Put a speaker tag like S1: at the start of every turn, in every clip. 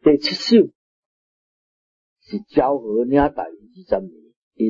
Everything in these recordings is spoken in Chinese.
S1: 第7首是昭和领代20年，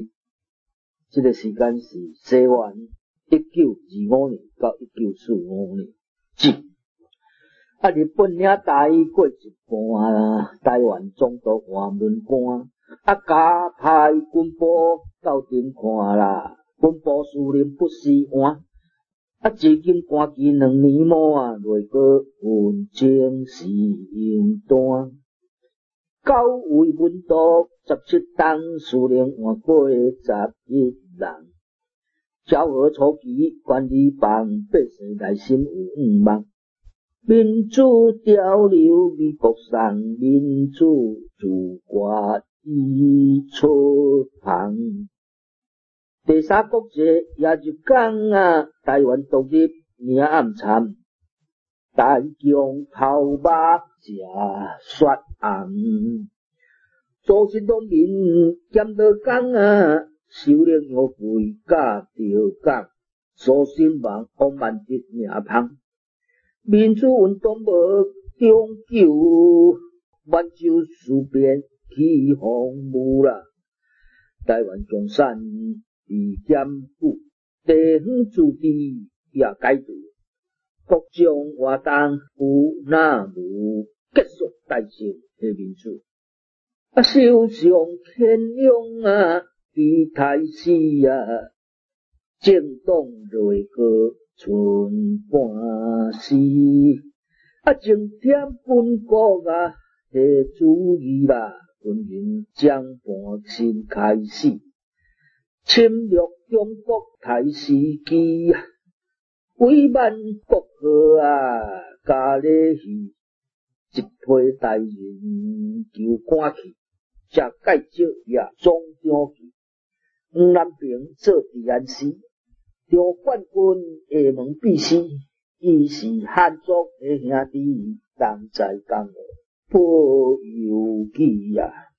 S1: 这个时间是西元1925年到1945年止。日本领台过一半，台湾总督换轮官，加派军部到顶看啦，军部司令不时换。至今赶期2年满，未过运征是应单。9位文督17党，司令换过11人。昭和初期，管理帮百姓内心有愿望。民主潮流美国上，民主自国已出航。第3国节也日港台湾独立命暗惨，大疆头目食雪红。祖实农民兼劳工收入5倍价调降，苏新望王万吉命芳。民主运动无长久，满洲事变起风雾啦。台湾共产被检举，地方自治也改制，各种活动有那无，结束大胜的民主。首相乾隆伫台死政党内阁剩半时，正添本国的主义啦，军人将半新开始。侵略中国台时期，伪满国号加礼戏，一批台人求赶去，这介绍也总长去。黄南平做治安司，张冠军下门必死，伊是汉族的兄弟，人在江湖保佑记